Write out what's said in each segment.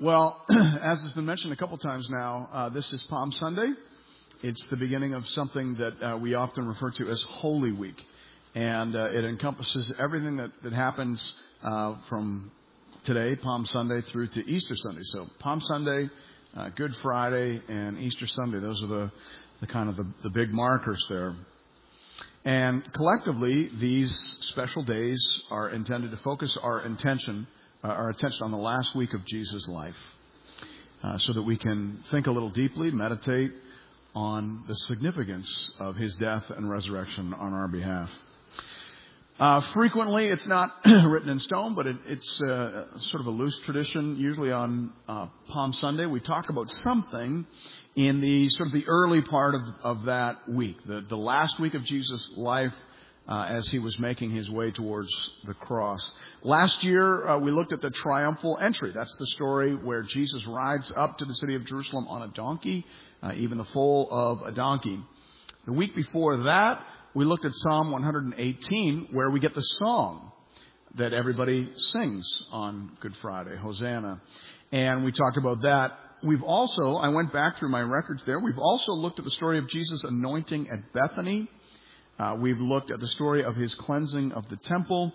Well, as has been mentioned a couple times now, this is Palm Sunday. It's the beginning of something that we often refer to as Holy Week. And it encompasses everything that happens from today, Palm Sunday, through to Easter Sunday. So Palm Sunday, Good Friday, and Easter Sunday. Those are the kind of the big markers there. And collectively, these special days are intended to focus our attention on the last week of Jesus' life, so that we can think a little deeply, meditate on the significance of his death and resurrection on our behalf. Frequently, it's not written in stone, but it's sort of a loose tradition. Usually on Palm Sunday, we talk about something in the sort of the early part of that week, the last week of Jesus' life, as he was making his way towards the cross. Last year, we looked at the triumphal entry. That's the story where Jesus rides up to the city of Jerusalem on a donkey, even the foal of a donkey. The week before that, we looked at Psalm 118, where we get the song that everybody sings on Good Friday, Hosanna. And we talked about that. I went back through my records there. We've also looked at the story of Jesus' anointing at Bethany. We've looked at the story of his cleansing of the temple.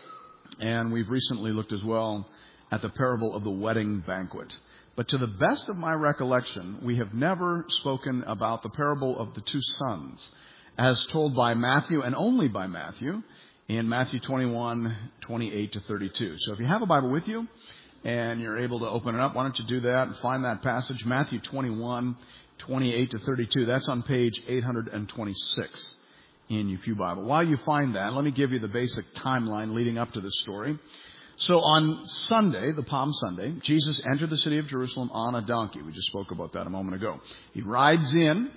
And we've recently looked as well at the parable of the wedding banquet. But to the best of my recollection, we have never spoken about the parable of the two sons, as told by Matthew and only by Matthew in Matthew 21, 28 to 32. So if you have a Bible with you and you're able to open it up, why don't you do that and find that passage, Matthew 21, 28 to 32. That's on page 826 in your Pew Bible. While you find that, let me give you the basic timeline leading up to this story. So on Sunday, the Palm Sunday, Jesus entered the city of Jerusalem on a donkey. We just spoke about that a moment ago. He rides in.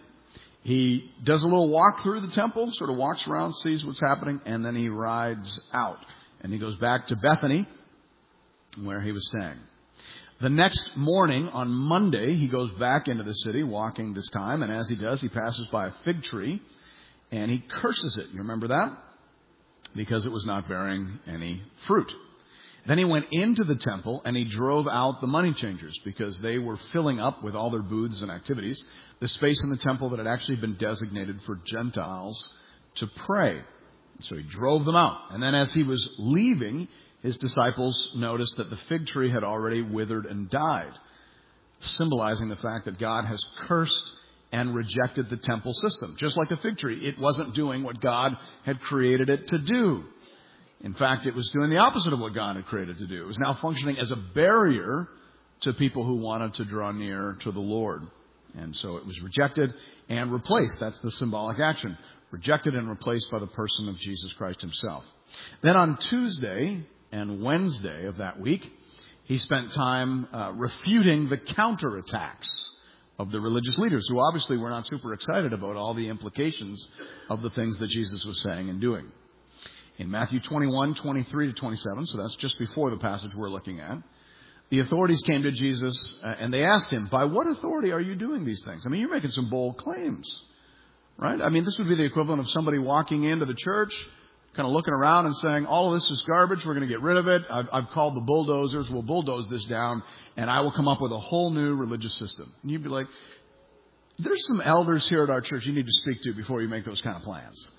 He does a little walk through the temple, sort of walks around, sees what's happening, and then he rides out. And he goes back to Bethany, where he was staying. The next morning, on Monday, he goes back into the city, walking this time. And as he does, he passes by a fig tree, and he curses it. You remember that? Because it was not bearing any fruit. Then he went into the temple and he drove out the money changers because they were filling up with all their booths and activities the space in the temple that had actually been designated for Gentiles to pray. So he drove them out. And then as he was leaving, his disciples noticed that the fig tree had already withered and died, symbolizing the fact that God has cursed and rejected the temple system. Just like the fig tree, it wasn't doing what God had created it to do. In fact, it was doing the opposite of what God had created to do. It was now functioning as a barrier to people who wanted to draw near to the Lord. And so it was rejected and replaced. That's the symbolic action. Rejected and replaced by the person of Jesus Christ himself. Then on Tuesday and Wednesday of that week, he spent time refuting the counterattacks of the religious leaders, who obviously were not super excited about all the implications of the things that Jesus was saying and doing. In Matthew 21, 23 to 27, so that's just before the passage we're looking at, the authorities came to Jesus and they asked him, by what authority are you doing these things? I mean, you're making some bold claims, right? I mean, this would be the equivalent of somebody walking into the church, kind of looking around and saying, all of this is garbage, we're going to get rid of it. I've called the bulldozers, we'll bulldoze this down, and I will come up with a whole new religious system. And you'd be like, there's some elders here at our church you need to speak to before you make those kind of plans.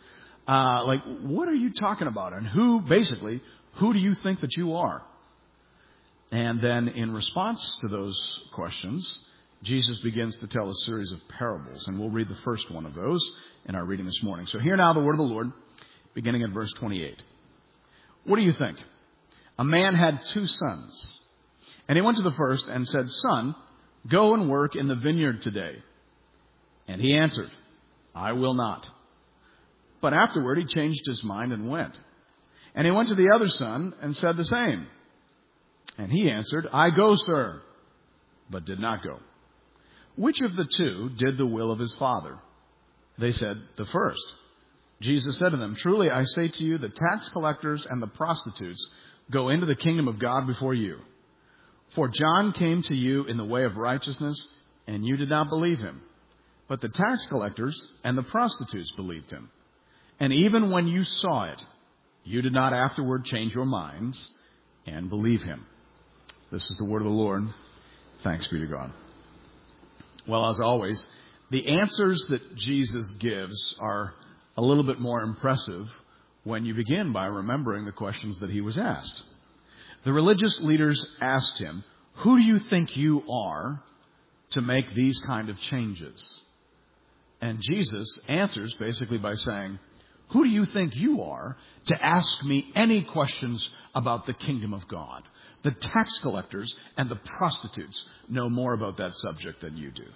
What are you talking about? And who do you think that you are? And then in response to those questions, Jesus begins to tell a series of parables. And we'll read the first one of those in our reading this morning. So hear now the word of the Lord, beginning at verse 28. What do you think? A man had two sons. And he went to the first and said, Son, go and work in the vineyard today. And he answered, I will not. But afterward he changed his mind and went. And he went to the other son and said the same. And he answered, I go, sir, but did not go. Which of the two did the will of his father? They said, the first. Jesus said to them, truly I say to you, the tax collectors and the prostitutes go into the kingdom of God before you. For John came to you in the way of righteousness, and you did not believe him. But the tax collectors and the prostitutes believed him. And even when you saw it, you did not afterward change your minds and believe him. This is the word of the Lord. Thanks be to God. Well, as always, the answers that Jesus gives are a little bit more impressive when you begin by remembering the questions that he was asked. The religious leaders asked him, "Who do you think you are to make these kind of changes?" And Jesus answers basically by saying, "Who do you think you are to ask me any questions about the kingdom of God? The tax collectors and the prostitutes know more about that subject than you do."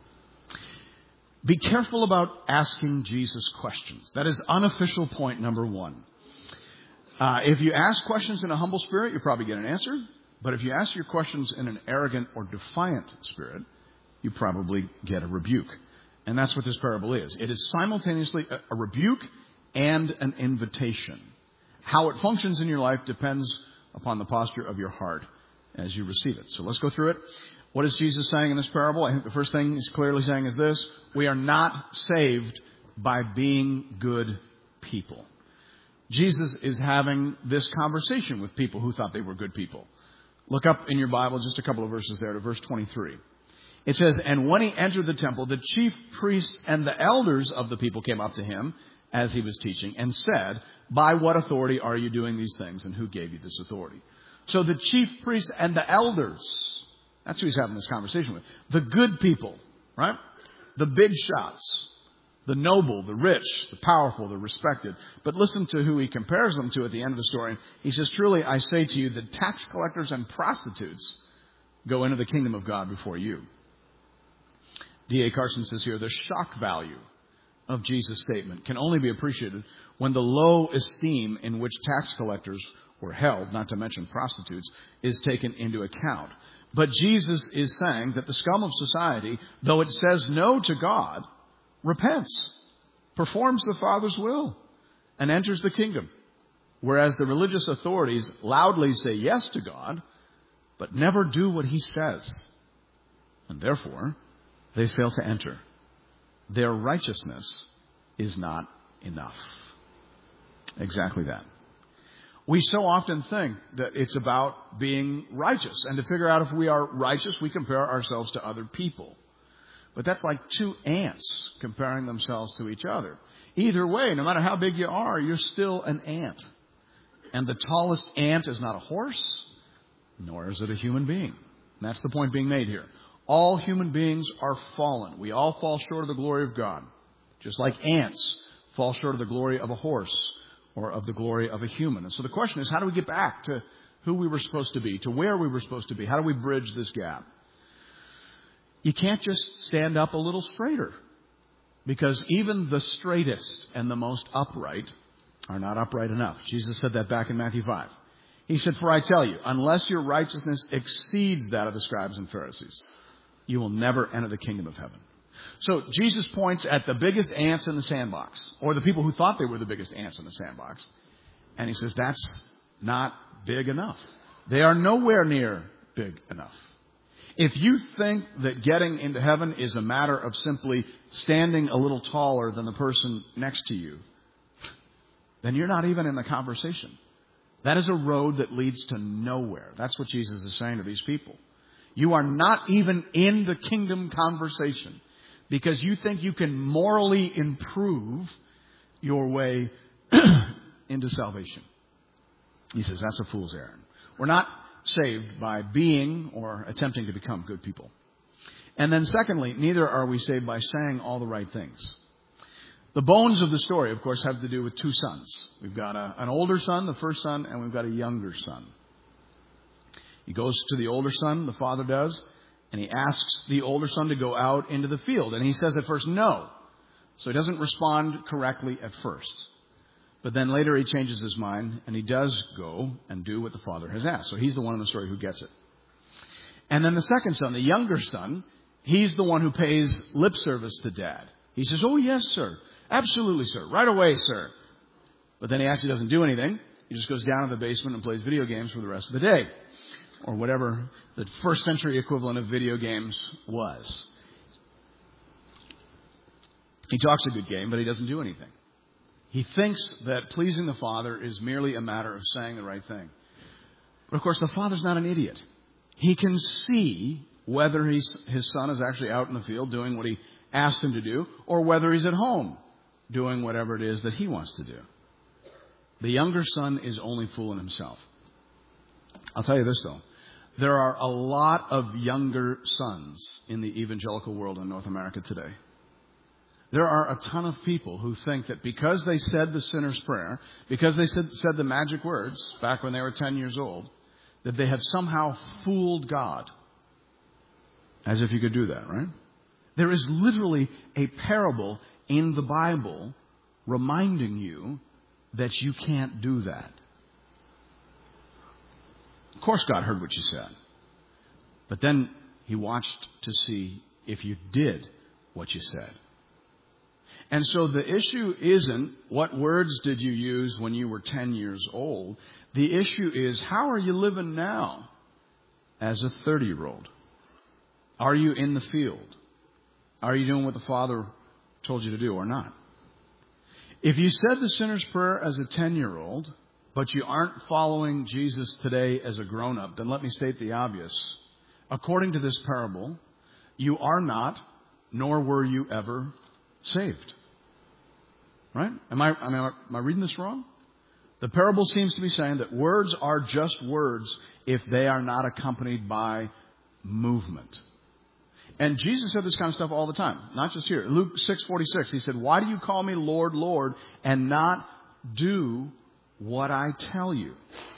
Be careful about asking Jesus questions. That is unofficial point number one. If you ask questions in a humble spirit, you probably get an answer. But if you ask your questions in an arrogant or defiant spirit, you probably get a rebuke. And that's what this parable is. It is simultaneously a rebuke and an invitation. How it functions in your life depends upon the posture of your heart as you receive it. So let's go through it. What is Jesus saying in this parable? I think the first thing he's clearly saying is this: we are not saved by being good people. Jesus is having this conversation with people who thought they were good people. Look up in your Bible just a couple of verses there to verse 23. It says, "And when he entered the temple, the chief priests and the elders of the people came up to him as he was teaching and said, 'By what authority are you doing these things, and who gave you this authority?'" So the chief priests and the elders, that's who he's having this conversation with. The good people, right? The big shots. The noble, the rich, the powerful, the respected. But listen to who he compares them to at the end of the story. He says, "Truly I say to you that tax collectors and prostitutes go into the kingdom of God before you." D.A. Carson says here, the shock value of Jesus' statement can only be appreciated when the low esteem in which tax collectors were held, not to mention prostitutes, is taken into account. But Jesus is saying that the scum of society, though it says no to God, repents, performs the Father's will, and enters the kingdom. Whereas the religious authorities loudly say yes to God, but never do what he says. And therefore, they fail to enter. Their righteousness is not enough. Exactly that. We so often think that it's about being righteous. And to figure out if we are righteous, we compare ourselves to other people. But that's like two ants comparing themselves to each other. Either way, no matter how big you are, you're still an ant. And the tallest ant is not a horse, nor is it a human being. And that's the point being made here. All human beings are fallen. We all fall short of the glory of God. Just like ants fall short of the glory of a horse or of the glory of a human. And so the question is, how do we get back to who we were supposed to be, to where we were supposed to be? How do we bridge this gap? You can't just stand up a little straighter, because even the straightest and the most upright are not upright enough. Jesus said that back in Matthew 5. He said, "For I tell you, unless your righteousness exceeds that of the scribes and Pharisees, you will never enter the kingdom of heaven." So Jesus points at the biggest ants in the sandbox, or the people who thought they were the biggest ants in the sandbox. And he says, that's not big enough. They are nowhere near big enough. If you think that getting into heaven is a matter of simply standing a little taller than the person next to you, then you're not even in the conversation. That is a road that leads to nowhere. That's what Jesus is saying to these people. You are not even in the kingdom conversation because you think you can morally improve your way into salvation. He says that's a fool's errand. We're not saved by being or attempting to become good people. And then secondly, neither are we saved by saying all the right things. The bones of the story, of course, have to do with two sons. We've got an older son, the first son, and we've got a younger son. He goes to the older son, the father does, and he asks the older son to go out into the field. And he says at first, no. So he doesn't respond correctly at first. But then later he changes his mind, and he does go and do what the father has asked. So he's the one in the story who gets it. And then the second son, the younger son, he's the one who pays lip service to dad. He says, "Oh, yes, sir. Absolutely, sir. Right away, sir." But then he actually doesn't do anything. He just goes down to the basement and plays video games for the rest of the day. Or whatever the first century equivalent of video games was. He talks a good game, but he doesn't do anything. He thinks that pleasing the Father is merely a matter of saying the right thing. But of course, the Father's not an idiot. He can see whether his son is actually out in the field doing what he asked him to do, or whether he's at home doing whatever it is that he wants to do. The younger son is only fooling himself. I'll tell you this, though. There are a lot of younger sons in the evangelical world in North America today. There are a ton of people who think that because they said the sinner's prayer, because they said the magic words back when they were 10 years old, that they have somehow fooled God. As if you could do that, right? There is literally a parable in the Bible reminding you that you can't do that. Of course God heard what you said. But then he watched to see if you did what you said. And so the issue isn't what words did you use when you were 10 years old. The issue is, how are you living now as a 30-year-old? Are you in the field? Are you doing what the Father told you to do or not? If you said the sinner's prayer as a 10-year-old, but you aren't following Jesus today as a grown-up, then let me state the obvious. According to this parable, you are not, nor were you ever saved. Right? Am I reading this wrong? The parable seems to be saying that words are just words if they are not accompanied by movement. And Jesus said this kind of stuff all the time, not just here. Luke 6:46, he said, "Why do you call me Lord, Lord, and not do what I tell you?"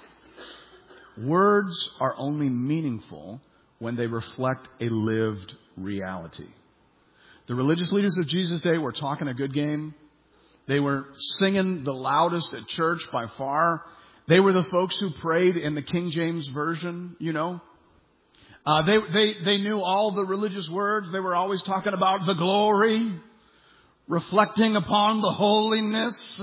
Words are only meaningful when they reflect a lived reality. The religious leaders of Jesus' day were talking a good game. They were singing the loudest at church by far. They were the folks who prayed in the King James Version, you know. They knew all the religious words. They were always talking about the glory, reflecting upon the holiness,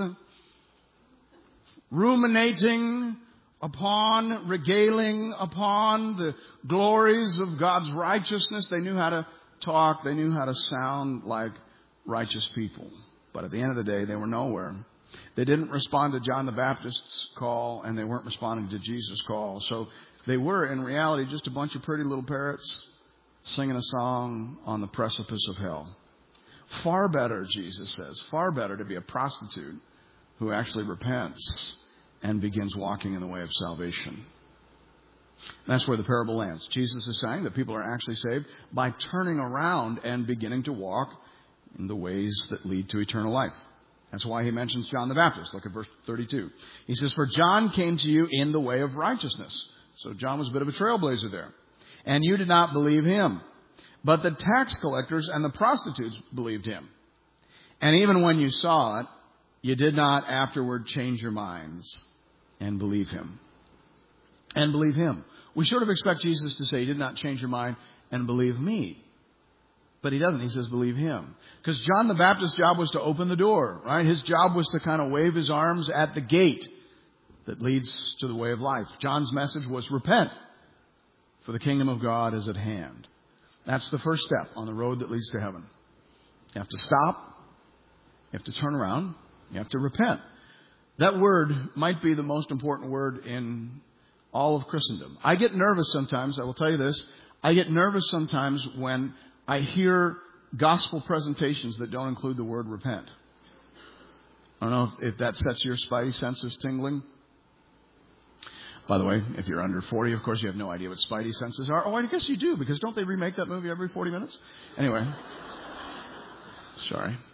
ruminating upon, regaling upon the glories of God's righteousness. They knew how to talk. They knew how to sound like righteous people. But at the end of the day, they were nowhere. They didn't respond to John the Baptist's call, and they weren't responding to Jesus' call. So they were, in reality, just a bunch of pretty little parrots singing a song on the precipice of hell. Far better, Jesus says, far better to be a prostitute who actually repents and begins walking in the way of salvation. That's where the parable lands. Jesus is saying that people are actually saved by turning around and beginning to walk in the ways that lead to eternal life. That's why he mentions John the Baptist. Look at verse 32. He says, "For John came to you in the way of righteousness." So John was a bit of a trailblazer there. "And you did not believe him. But the tax collectors and the prostitutes believed him. And even when you saw it, you did not afterward change your minds and believe him." And believe him. We sort of expect Jesus to say, "You did not change your mind and believe me." But he doesn't. He says, believe him. Because John the Baptist's job was to open the door, right? His job was to kind of wave his arms at the gate that leads to the way of life. John's message was repent, for the kingdom of God is at hand. That's the first step on the road that leads to heaven. You have to stop. You have to turn around. You have to repent. That word might be the most important word in all of Christendom. I get nervous sometimes. I will tell you this. I get nervous sometimes when I hear gospel presentations that don't include the word repent. I don't know if that sets your spidey senses tingling. By the way, if you're under 40, of course, you have no idea what spidey senses are. Oh, I guess you do, because don't they remake that movie every 40 minutes? Anyway. Sorry.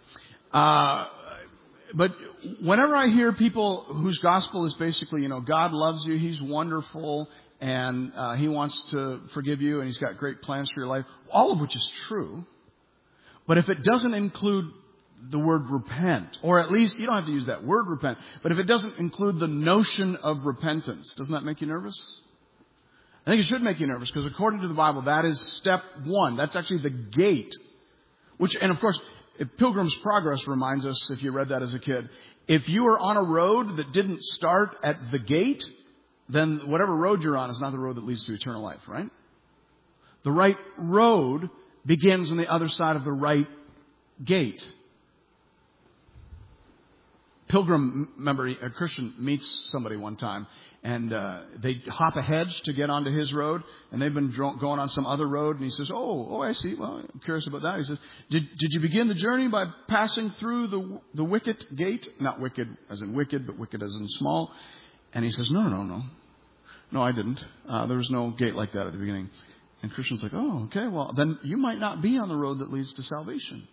But whenever I hear people whose gospel is basically, God loves you, he's wonderful, and he wants to forgive you, and he's got great plans for your life, all of which is true. But if it doesn't include the word repent, or at least, you don't have to use that word repent, but if it doesn't include the notion of repentance, doesn't that make you nervous? I think it should make you nervous, because according to the Bible, that is step one. That's actually the gate. And of course, if Pilgrim's Progress reminds us, if you read that as a kid, if you are on a road that didn't start at the gate, then whatever road you're on is not the road that leads to eternal life, right? The right road begins on the other side of the right gate. pilgrim, remember, a Christian meets somebody one time, and they hop a hedge to get onto his road, and they've been going on some other road, and he says, oh, I see. Well, I'm curious about that. He says, did you begin the journey by passing through the wicket gate? Not wicked as in wicked, but wicked as in small. And he says, no. No, I didn't. There was no gate like that at the beginning. And Christian's like, oh, okay, well, then you might not be on the road that leads to salvation.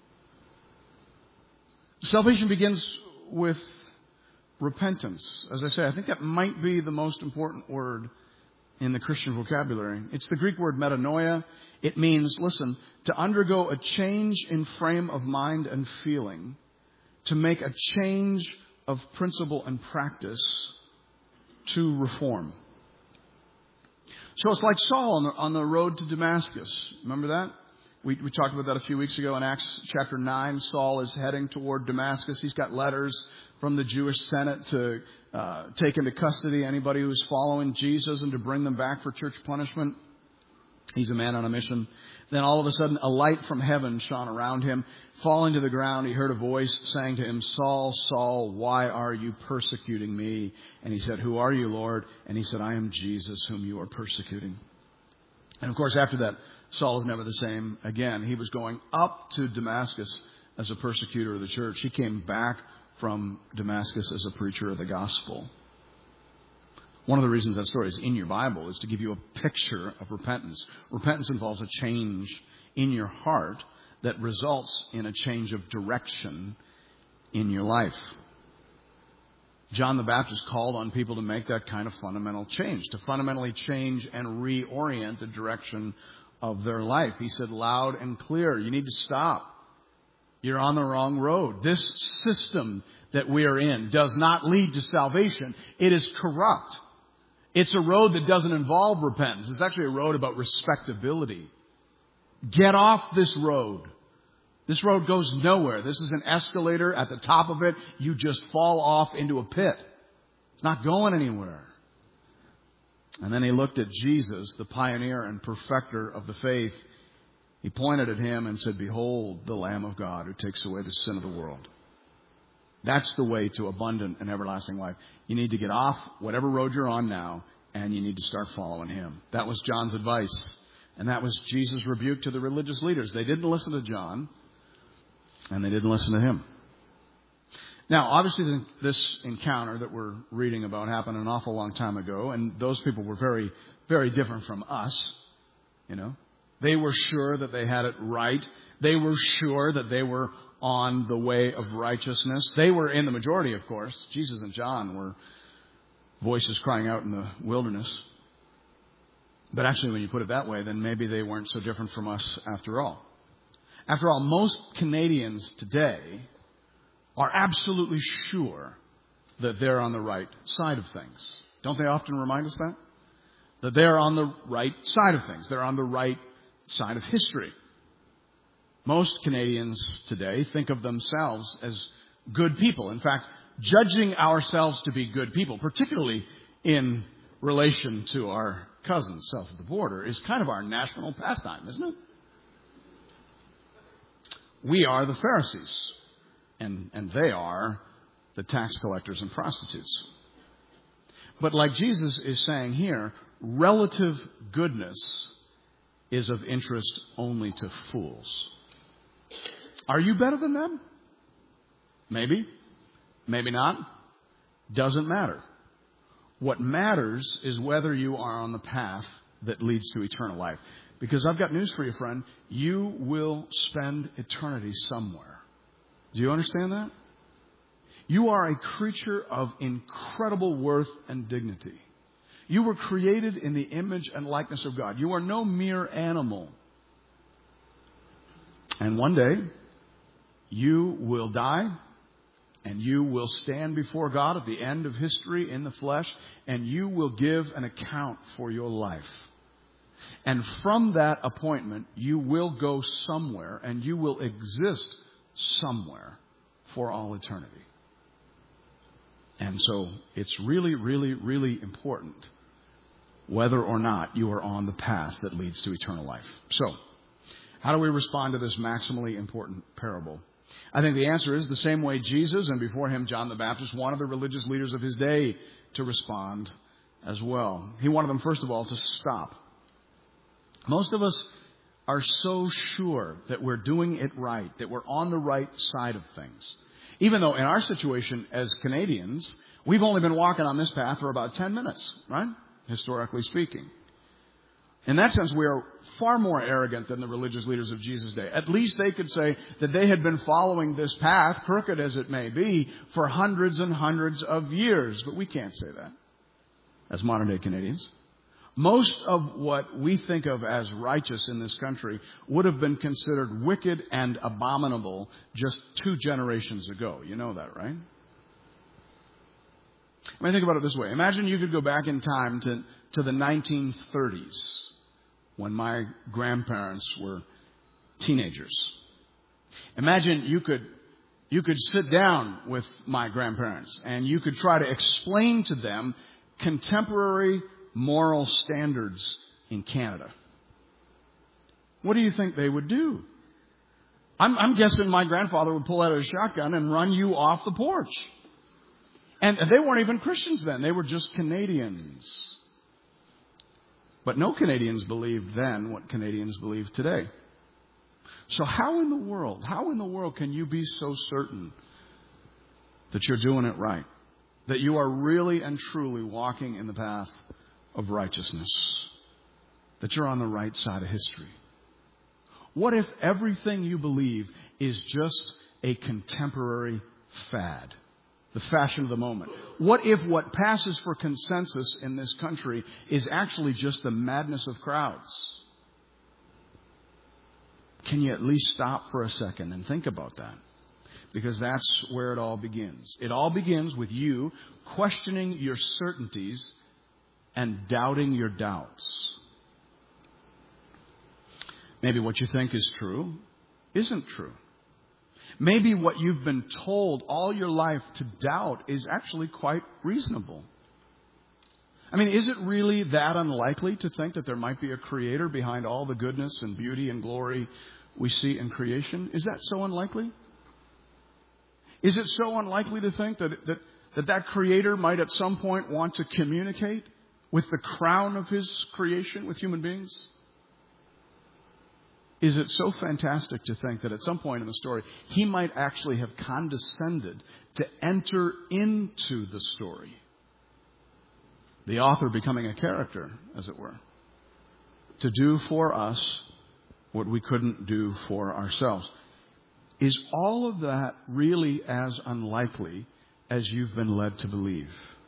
Salvation begins with repentance. As I say, I think that might be the most important word in the Christian vocabulary. It's the Greek word metanoia. It means, listen, to undergo a change in frame of mind and feeling, to make a change of principle and practice, to reform. So it's like Saul on the road to Damascus. Remember that? We talked about that a few weeks ago in Acts chapter 9. Saul is heading toward Damascus. He's got letters from the Jewish Senate to take into custody anybody who's following Jesus and to bring them back for church punishment. He's a man on a mission. Then all of a sudden, a light from heaven shone around him. Falling to the ground, he heard a voice saying to him, Saul, Saul, why are you persecuting me? And he said, who are you, Lord? And he said, I am Jesus, whom you are persecuting. And of course, after that, Saul is never the same again. He was going up to Damascus as a persecutor of the church. He came back from Damascus as a preacher of the gospel. One of the reasons that story is in your Bible is to give you a picture of repentance. Repentance involves a change in your heart that results in a change of direction in your life. John the Baptist called on people to make that kind of fundamental change, to fundamentally change and reorient the direction of their life. He said loud and clear, you need to stop. You're on the wrong road. This system that we are in does not lead to salvation. It is corrupt. It's a road that doesn't involve repentance. It's actually a road about respectability. Get off this road. This road goes nowhere. This is an escalator. At the top of it, you just fall off into a pit. It's not going anywhere. And then he looked at Jesus, the pioneer and perfecter of the faith. He pointed at him and said, behold, the Lamb of God who takes away the sin of the world. That's the way to abundant and everlasting life. You need to get off whatever road you're on now, and you need to start following him. That was John's advice. And that was Jesus' rebuke to the religious leaders. They didn't listen to John, and they didn't listen to him. Now, obviously, this encounter that we're reading about happened an awful long time ago, and those people were very, very different from us, you know. They were sure that they had it right. They were sure that they were on the way of righteousness. They were in the majority, of course. Jesus and John were voices crying out in the wilderness. But actually, when you put it that way, then maybe they weren't so different from us after all. After all, most Canadians today are absolutely sure that they're on the right side of things. Don't they often remind us that? That they're on the right side of things. They're on the right side of history. Most Canadians today think of themselves as good people. In fact, judging ourselves to be good people, particularly in relation to our cousins south of the border, is kind of our national pastime, isn't it? We are the Pharisees, and they are the tax collectors and prostitutes. But like Jesus is saying here, relative goodness is of interest only to fools. Are you better than them? Maybe. Maybe not. Doesn't matter. What matters is whether you are on the path that leads to eternal life. Because I've got news for you, friend. You will spend eternity somewhere. Do you understand that? You are a creature of incredible worth and dignity. You were created in the image and likeness of God. You are no mere animal. And one day, you will die, and you will stand before God at the end of history in the flesh, and you will give an account for your life. And from that appointment, you will go somewhere, and you will exist somewhere for all eternity. And so it's really, really, really important whether or not you are on the path that leads to eternal life. So, how do we respond to this maximally important parable? I think the answer is the same way Jesus and before him John the Baptist wanted the religious leaders of his day to respond as well. He wanted them, first of all, to stop. Most of us are so sure that we're doing it right, that we're on the right side of things. Even though in our situation as Canadians, we've only been walking on this path for about 10 minutes, right? Historically speaking. In that sense, we are far more arrogant than the religious leaders of Jesus' day. At least they could say that they had been following this path, crooked as it may be, for hundreds and hundreds of years. But we can't say that as modern-day Canadians. Most of what we think of as righteous in this country would have been considered wicked and abominable just 2 generations ago. You know that, right? I mean, think about it this way. Imagine you could go back in time to the 1930s when my grandparents were teenagers. Imagine you could sit down with my grandparents and you could try to explain to them contemporary moral standards in Canada. What do you think they would do? I'm guessing my grandfather would pull out a shotgun and run you off the porch. And they weren't even Christians then. They were just Canadians. But no Canadians believed then what Canadians believe today. So how in the world can you be so certain that you're doing it right? That you are really and truly walking in the path of righteousness? That you're on the right side of history? What if everything you believe is just a contemporary fad? The fashion of the moment. What if what passes for consensus in this country is actually just the madness of crowds? Can you at least stop for a second and think about that? Because that's where it all begins. It all begins with you questioning your certainties and doubting your doubts. Maybe what you think is true isn't true. Maybe what you've been told all your life to doubt is actually quite reasonable. I mean, is it really that unlikely to think that there might be a creator behind all the goodness and beauty and glory we see in creation? Is that so unlikely? Is it so unlikely to think that creator might at some point want to communicate with the crown of his creation, with human beings? Is it so fantastic to think that at some point in the story, he might actually have condescended to enter into the story? The author becoming a character, as it were. To do for us what we couldn't do for ourselves. Is all of that really as unlikely as you've been led to believe?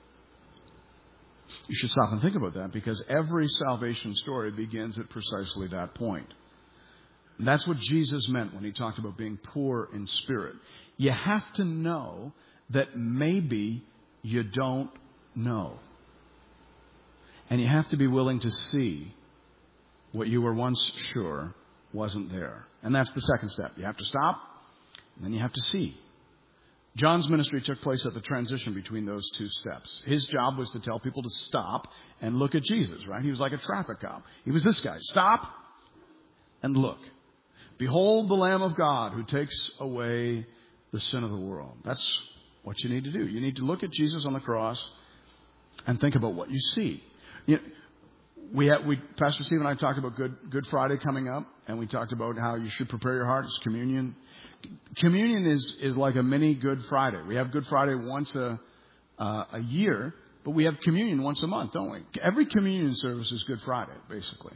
You should stop and think about that, because every salvation story begins at precisely that point. And that's what Jesus meant when he talked about being poor in spirit. You have to know that maybe you don't know. And you have to be willing to see what you were once sure wasn't there. And that's the second step. You have to stop, and then you have to see. John's ministry took place at the transition between those 2 steps. His job was to tell people to stop and look at Jesus, right? He was like a traffic cop. He was this guy. Stop and look. Behold the Lamb of God who takes away the sin of the world. That's what you need to do. You need to look at Jesus on the cross and think about what you see. You know, Pastor Steve and I talked about Good Friday coming up, and we talked about how you should prepare your heart. It's communion. Communion is like a mini Good Friday. We have Good Friday once a year, but we have communion once a month, don't we? Every communion service is Good Friday, basically.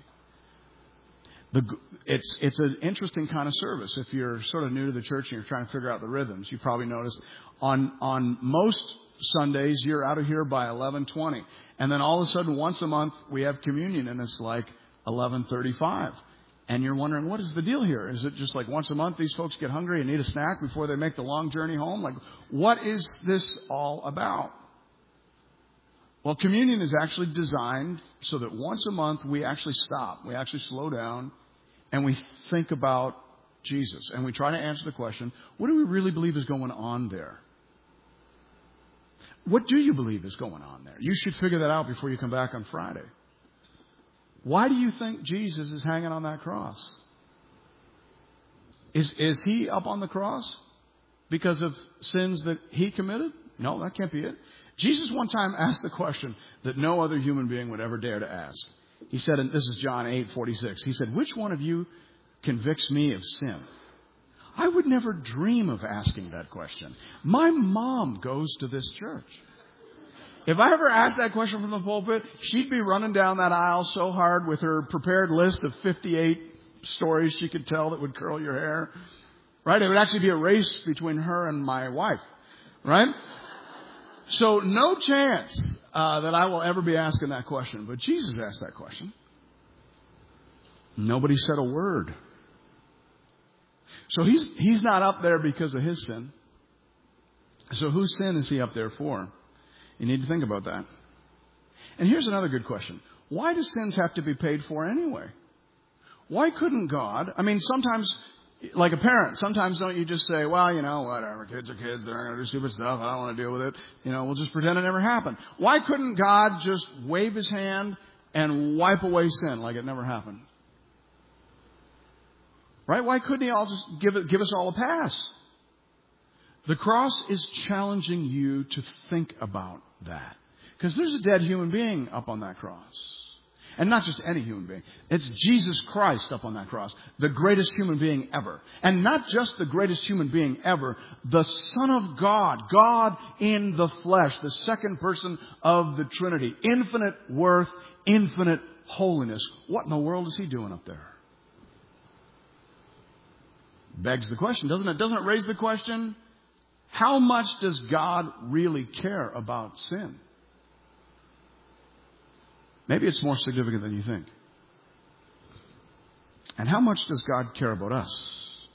It's an interesting kind of service. If you're sort of new to the church and you're trying to figure out the rhythms, you probably noticed on most Sundays you're out of here by 11:20, and then all of a sudden once a month we have communion and it's like 11:35, and you're wondering, what is the deal here? Is it just like once a month these folks get hungry and need a snack before they make the long journey home? Like, what is this all about? Well, communion is actually designed so that once a month we actually stop, we actually slow down, and we think about Jesus. And we try to answer the question, what do we really believe is going on there? What do you believe is going on there? You should figure that out before you come back on Friday. Why do you think Jesus is hanging on that cross? Is he up on the cross because of sins that he committed? No, that can't be it. Jesus one time asked the question that no other human being would ever dare to ask. He said, and this is John 8:46, he said, which one of you convicts me of sin? I would never dream of asking that question. My mom goes to this church. If I ever asked that question from the pulpit, she'd be running down that aisle so hard with her prepared list of 58 stories she could tell that would curl your hair. Right? It would actually be a race between her and my wife. Right? So no chance that I will ever be asking that question. But Jesus asked that question. Nobody said a word. So he's not up there because of his sin. So whose sin is he up there for? You need to think about that. And here's another good question. Why do sins have to be paid for anyway? Why couldn't God? I mean, sometimes, like a parent, sometimes don't you just say, well, whatever, kids are kids, they're going to do stupid stuff, I don't want to deal with it. We'll just pretend it never happened. Why couldn't God just wave his hand and wipe away sin like it never happened? Right? Why couldn't he all just give us all a pass? The cross is challenging you to think about that. Because there's a dead human being up on that cross. And not just any human being. It's Jesus Christ up on that cross. The greatest human being ever. And not just the greatest human being ever. The Son of God. God in the flesh. The second person of the Trinity. Infinite worth. Infinite holiness. What in the world is he doing up there? Begs the question, doesn't it? Doesn't it raise the question? How much does God really care about sin? Maybe it's more significant than you think. And how much does God care about us?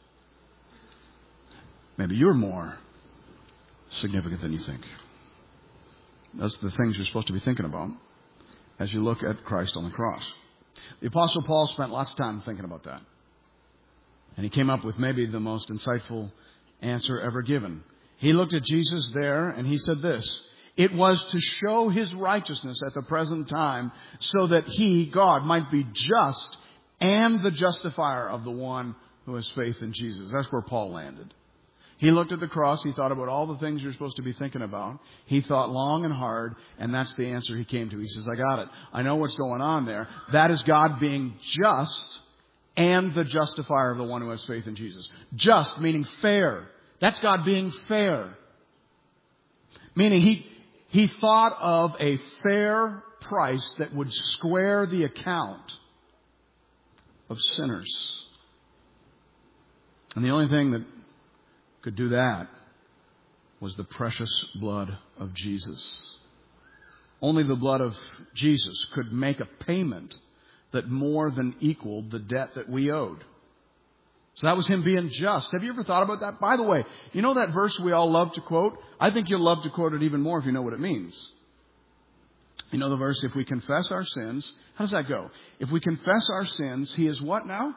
Maybe you're more significant than you think. That's the things you're supposed to be thinking about as you look at Christ on the cross. The Apostle Paul spent lots of time thinking about that. And he came up with maybe the most insightful answer ever given. He looked at Jesus there and he said this: it was to show his righteousness at the present time so that he, God, might be just and the justifier of the one who has faith in Jesus. That's where Paul landed. He looked at the cross. He thought about all the things you're supposed to be thinking about. He thought long and hard, and that's the answer he came to. He says, I got it. I know what's going on there. That is God being just and the justifier of the one who has faith in Jesus. Just, meaning fair. That's God being fair. Meaning he thought of a fair price that would square the account of sinners. And the only thing that could do that was the precious blood of Jesus. Only the blood of Jesus could make a payment that more than equaled the debt that we owed. So that was him being just. Have you ever thought about that? By the way, you know that verse we all love to quote? I think you'll love to quote it even more if you know what it means. You know the verse, if we confess our sins, how does that go? If we confess our sins, he is what now?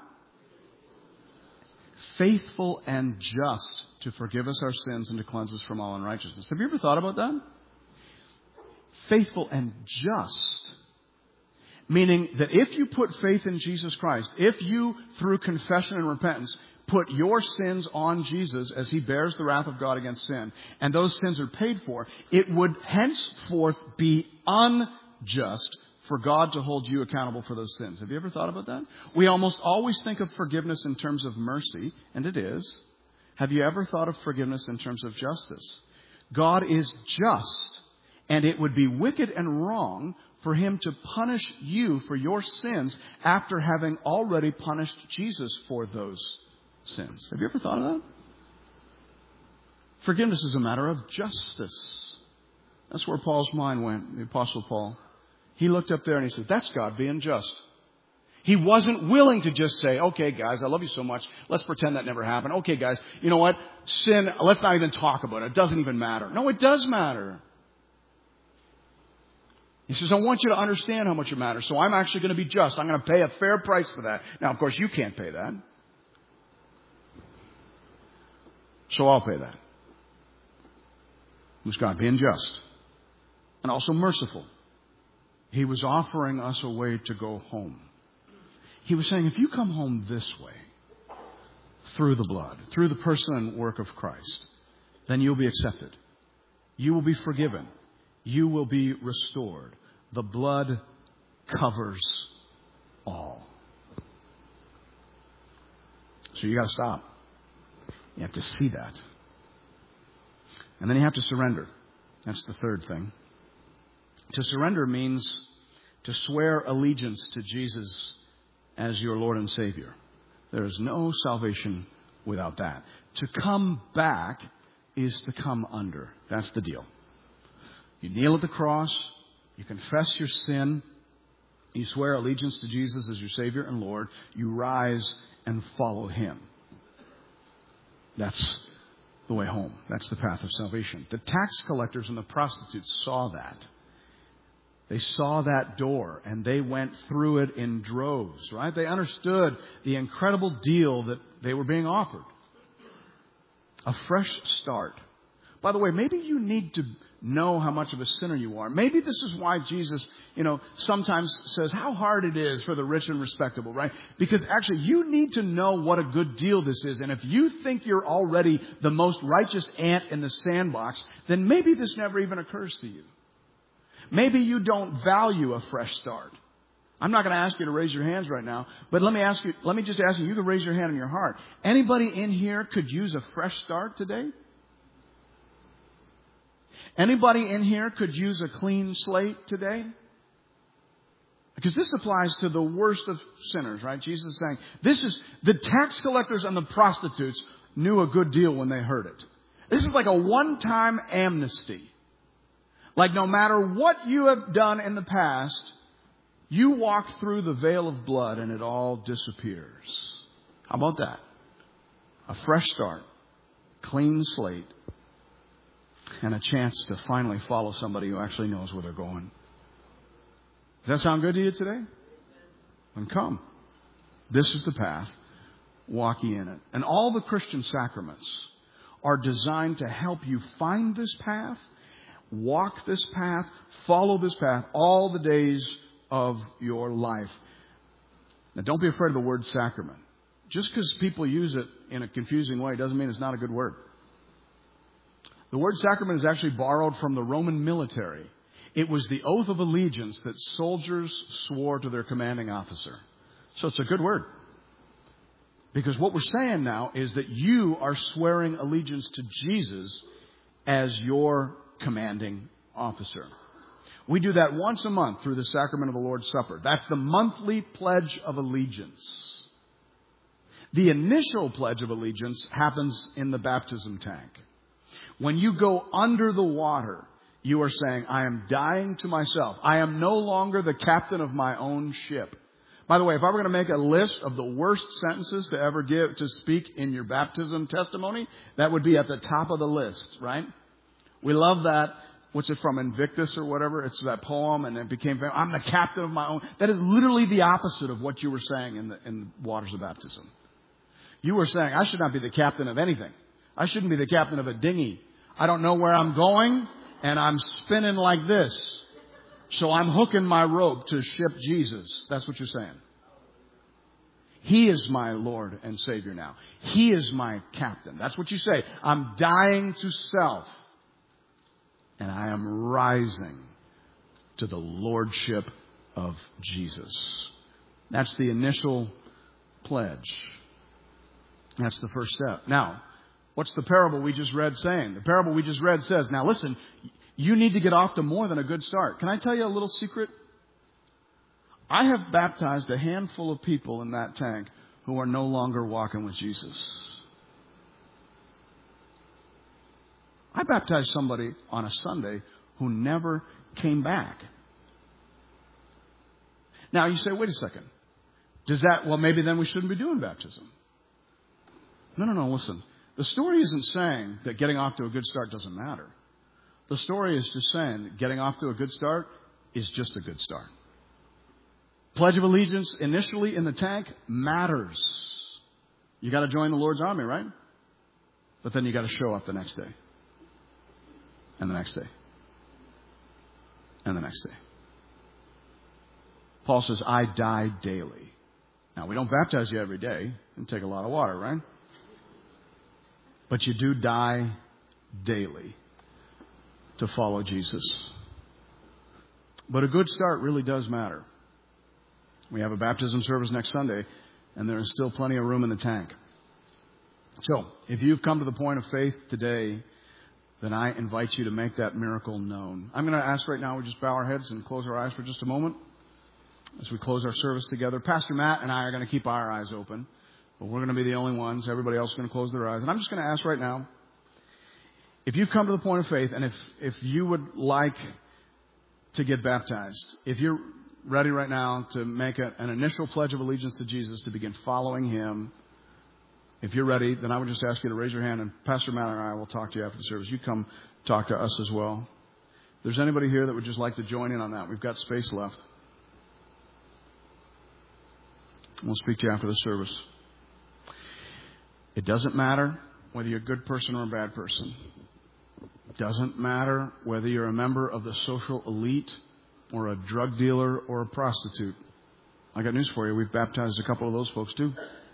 Faithful and just to forgive us our sins and to cleanse us from all unrighteousness. Have you ever thought about that? Faithful and just. Meaning that if you put faith in Jesus Christ, if you, through confession and repentance, put your sins on Jesus as he bears the wrath of God against sin, and those sins are paid for, it would henceforth be unjust for God to hold you accountable for those sins. Have you ever thought about that? We almost always think of forgiveness in terms of mercy, and it is. Have you ever thought of forgiveness in terms of justice? God is just, and it would be wicked and wrong for him to punish you for your sins after having already punished Jesus for those sins. Have you ever thought of that? Forgiveness is a matter of justice. That's where Paul's mind went, the Apostle Paul. He looked up there and he said, that's God being just. He wasn't willing to just say, okay, guys, I love you so much. Let's pretend that never happened. Okay, guys, you know what? Sin, let's not even talk about it. It doesn't even matter. No, it does matter. He says, I want you to understand how much it matters. So I'm actually going to be just. I'm going to pay a fair price for that. Now, of course, you can't pay that. So I'll pay that. Who's God being just and also merciful. He was offering us a way to go home. He was saying, if you come home this way, through the blood, through the person and work of Christ, then you'll be accepted. You will be forgiven. You will be restored. The blood covers all. So you got to stop. You have to see that. And then you have to surrender. That's the third thing. To surrender means to swear allegiance to Jesus as your Lord and Savior. There is no salvation without that. To come back is to come under. That's the deal. You kneel at the cross. You confess your sin. You swear allegiance to Jesus as your Savior and Lord. You rise and follow Him. That's the way home. That's the path of salvation. The tax collectors and the prostitutes saw that. They saw that door and they went through it in droves, right? They understood the incredible deal that they were being offered. A fresh start. By the way, maybe you need to know how much of a sinner you are. Maybe this is why Jesus, sometimes says how hard it is for the rich and respectable, right? Because actually you need to know what a good deal this is. And if you think you're already the most righteous ant in the sandbox, then maybe this never even occurs to you. Maybe you don't value a fresh start. I'm not going to ask you to raise your hands right now, but let me just ask you, you can raise your hand in your heart. Anybody in here could use a fresh start today? Anybody in here could use a clean slate today? Because this applies to the worst of sinners, right? Jesus is saying, the tax collectors and the prostitutes knew a good deal when they heard it. This is like a one-time amnesty. Like no matter what you have done in the past, you walk through the veil of blood and it all disappears. How about that? A fresh start, clean slate, and a chance to finally follow somebody who actually knows where they're going. Does that sound good to you today? Then come. This is the path. Walk ye in it. And all the Christian sacraments are designed to help you find this path, walk this path, follow this path all the days of your life. Now, don't be afraid of the word sacrament. Just because people use it in a confusing way doesn't mean it's not a good word. The word sacrament is actually borrowed from the Roman military. It was the oath of allegiance that soldiers swore to their commanding officer. So it's a good word. Because what we're saying now is that you are swearing allegiance to Jesus as your commanding officer. We do that once a month through the sacrament of the Lord's Supper. That's the monthly pledge of allegiance. The initial pledge of allegiance happens in the baptism tank. When you go under the water, you are saying, I am dying to myself. I am no longer the captain of my own ship. By the way, if I were going to make a list of the worst sentences to ever to speak in your baptism testimony, that would be at the top of the list, right? We love that. What's it from, Invictus or whatever? It's that poem, and it became famous. I'm the captain of my own. That is literally the opposite of what you were saying in the waters of baptism. You were saying, I should not be the captain of anything. I shouldn't be the captain of a dinghy. I don't know where I'm going, and I'm spinning like this. So I'm hooking my rope to ship Jesus. That's what you're saying. He is my Lord and Savior now. He is my captain. That's what you say. I'm dying to self. And I am rising to the lordship of Jesus. That's the initial pledge. That's the first step. Now, what's the parable we just read saying? The parable we just read says, now listen, you need to get off to more than a good start. Can I tell you a little secret? I have baptized a handful of people in that tank who are no longer walking with Jesus. I baptized somebody on a Sunday who never came back. Now you say, wait a second. Maybe then we shouldn't be doing baptism. No, listen. The story isn't saying that getting off to a good start doesn't matter. The story is just saying that getting off to a good start is just a good start. Pledge of allegiance initially in the tank matters. You got to join the Lord's army, right? But then you got to show up the next day. And the next day. And the next day. Paul says, I die daily. Now, we don't baptize you every day and take a lot of water, right? But you do die daily to follow Jesus. But a good start really does matter. We have a baptism service next Sunday, and there is still plenty of room in the tank. So, if you've come to the point of faith today, then I invite you to make that miracle known. I'm going to ask right now, we just bow our heads and close our eyes for just a moment as we close our service together. Pastor Matt and I are going to keep our eyes open, but we're going to be the only ones. Everybody else is going to close their eyes. And I'm just going to ask right now, if you've come to the point of faith, and if you would like to get baptized, if you're ready right now to make an initial pledge of allegiance to Jesus, to begin following Him, if you're ready, then I would just ask you to raise your hand, and Pastor Matt and I will talk to you after the service. You come talk to us as well. If there's anybody here that would just like to join in on that, we've got space left. We'll speak to you after the service. It doesn't matter whether you're a good person or a bad person. It doesn't matter whether you're a member of the social elite or a drug dealer or a prostitute. I got news for you. We've baptized a couple of those folks too.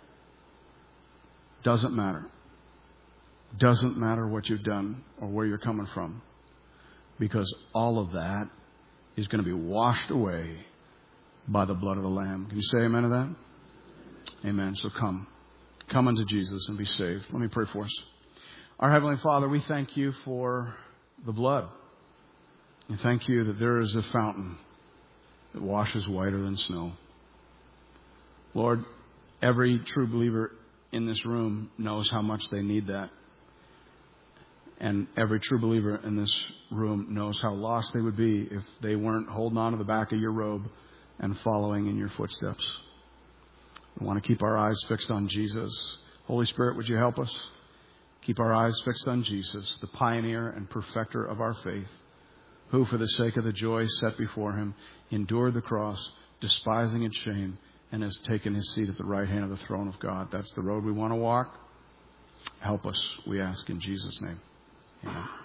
Doesn't matter. Doesn't matter what you've done or where you're coming from, because all of that is going to be washed away by the blood of the Lamb. Can you say amen to that? Amen. So come unto Jesus and be saved. Let me pray for us. Our Heavenly Father, we thank you for the blood. We thank you that there is a fountain that washes whiter than snow. Lord, every true believer in this room knows how much they need that. And every true believer in this room knows how lost they would be if they weren't holding on to the back of your robe and following in your footsteps. We want to keep our eyes fixed on Jesus. Holy Spirit, would you help us? Keep our eyes fixed on Jesus, the pioneer and perfecter of our faith, who for the sake of the joy set before Him endured the cross, despising its shame, and has taken His seat at the right hand of the throne of God. That's the road we want to walk. Help us, we ask in Jesus' name. Amen.